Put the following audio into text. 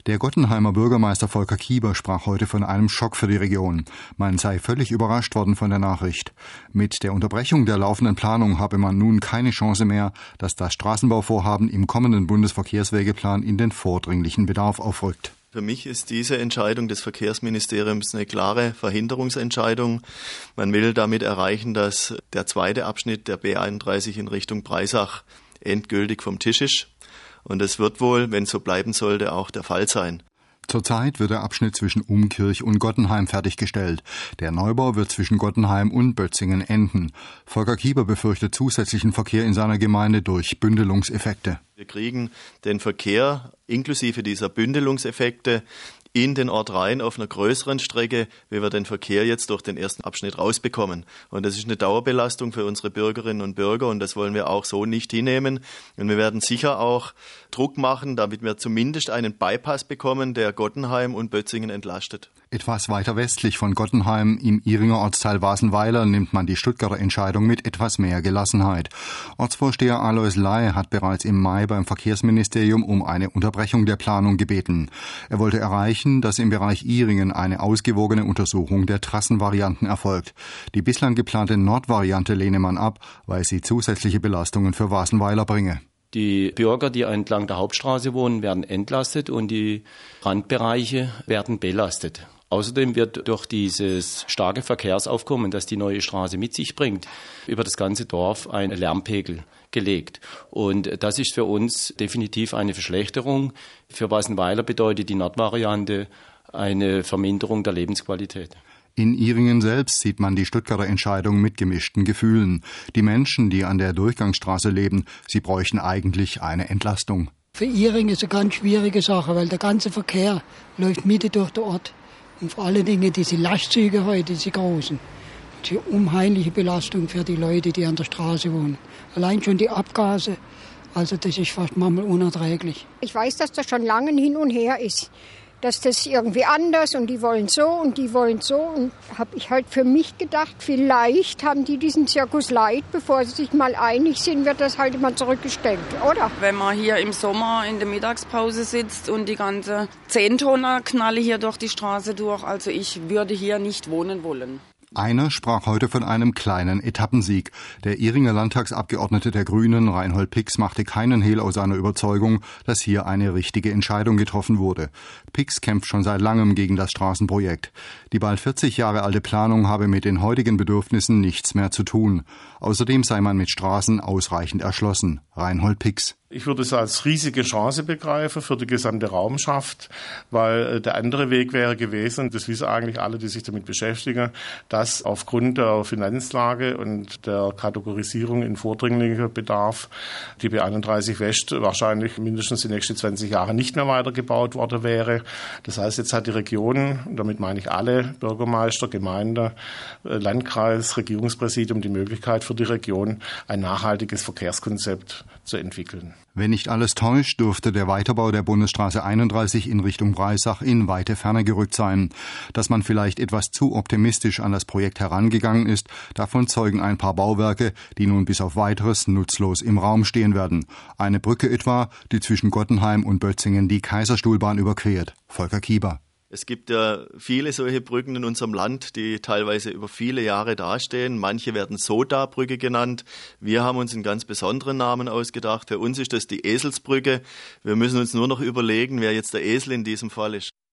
Der Gottenheimer Bürgermeister Volker Kieber sprach heute von einem Schock für die Region. Man sei völlig überrascht worden von der Nachricht. Mit der Unterbrechung der laufenden Planung habe man nun keine Chance mehr, dass das Straßenbauvorhaben im kommenden Bundesverkehrswegeplan in den vordringlichen Bedarf aufrückt. Für mich ist diese Entscheidung des Verkehrsministeriums eine klare Verhinderungsentscheidung. Man will damit erreichen, dass der zweite Abschnitt der B31 in Richtung Breisach endgültig vom Tisch ist. Und es wird wohl, wenn es so bleiben sollte, auch der Fall sein. Zurzeit wird der Abschnitt zwischen Umkirch und Gottenheim fertiggestellt. Der Neubau wird zwischen Gottenheim und Bötzingen enden. Volker Kieber befürchtet zusätzlichen Verkehr in seiner Gemeinde durch Bündelungseffekte. Wir kriegen den Verkehr inklusive dieser Bündelungseffekte in den Ort rein auf einer größeren Strecke, wie wir den Verkehr jetzt durch den ersten Abschnitt rausbekommen. Und das ist eine Dauerbelastung für unsere Bürgerinnen und Bürger und das wollen wir auch so nicht hinnehmen. Und wir werden sicher auch Druck machen, damit wir zumindest einen Bypass bekommen, der Gottenheim und Bötzingen entlastet. Etwas weiter westlich von Gottenheim, im Ihringer Ortsteil Wasenweiler, nimmt man die Stuttgarter Entscheidung mit etwas mehr Gelassenheit. Ortsvorsteher Alois Ley hat bereits im Mai beim Verkehrsministerium um eine Unterbrechung der Planung gebeten. Er wollte erreichen, dass im Bereich Ihringen eine ausgewogene Untersuchung der Trassenvarianten erfolgt. Die bislang geplante Nordvariante lehne man ab, weil sie zusätzliche Belastungen für Wasenweiler bringe. Die Bürger, die entlang der Hauptstraße wohnen, werden entlastet und die Randbereiche werden belastet. Außerdem wird durch dieses starke Verkehrsaufkommen, das die neue Straße mit sich bringt, über das ganze Dorf ein Lärmpegel gelegt. Und das ist für uns definitiv eine Verschlechterung. Für Wasenweiler bedeutet die Nordvariante eine Verminderung der Lebensqualität. In Ihringen selbst sieht man die Stuttgarter Entscheidung mit gemischten Gefühlen. Die Menschen, die an der Durchgangsstraße leben, sie bräuchten eigentlich eine Entlastung. Für Ihringen ist es eine ganz schwierige Sache, weil der ganze Verkehr läuft Mitte durch den Ort. Und vor allen Dingen diese Lastzüge heute, diese großen. Die unheimliche Belastung für die Leute, die an der Straße wohnen. Allein schon die Abgase, also das ist fast manchmal unerträglich. Ich weiß, dass das schon lange hin und her ist. Dass das irgendwie anders und die wollen so und die wollen so. Und habe ich halt für mich gedacht, vielleicht haben die diesen Zirkus leid, bevor sie sich mal einig sind, wird das halt immer zurückgestellt, oder? Wenn man hier im Sommer in der Mittagspause sitzt und die ganze 10-Tonner knalle hier durch die Straße durch, also ich würde hier nicht wohnen wollen. Einer sprach heute von einem kleinen Etappensieg. Der Ihringer Landtagsabgeordnete der Grünen, Reinhold Pix, machte keinen Hehl aus seiner Überzeugung, dass hier eine richtige Entscheidung getroffen wurde. Pix kämpft schon seit langem gegen das Straßenprojekt. Die bald 40 Jahre alte Planung habe mit den heutigen Bedürfnissen nichts mehr zu tun. Außerdem sei man mit Straßen ausreichend erschlossen. Reinhold Pix. Ich würde es als riesige Chance begreifen für die gesamte Raumschaft, weil der andere Weg wäre gewesen, das wissen eigentlich alle, die sich damit beschäftigen, dass aufgrund der Finanzlage und der Kategorisierung in vordringlicher Bedarf die B31 West wahrscheinlich mindestens die nächsten 20 Jahre nicht mehr weitergebaut worden wäre. Das heißt, jetzt hat die Region, damit meine ich alle Bürgermeister, Gemeinde, Landkreis, Regierungspräsidium die Möglichkeit für die Region ein nachhaltiges Verkehrskonzept zu entwickeln. Wenn nicht alles täuscht, dürfte der Weiterbau der Bundesstraße 31 in Richtung Breisach in weite Ferne gerückt sein. Dass man vielleicht etwas zu optimistisch an das Projekt herangegangen ist, davon zeugen ein paar Bauwerke, die nun bis auf Weiteres nutzlos im Raum stehen werden. Eine Brücke etwa, die zwischen Gottenheim und Bötzingen die Kaiserstuhlbahn überquert. Volker Kieber. Es gibt ja viele solche Brücken in unserem Land, die teilweise über viele Jahre dastehen. Manche werden Soda-Brücke genannt. Wir haben uns einen ganz besonderen Namen ausgedacht. Für uns ist das die Eselsbrücke. Wir müssen uns nur noch überlegen, wer jetzt der Esel in diesem Fall ist.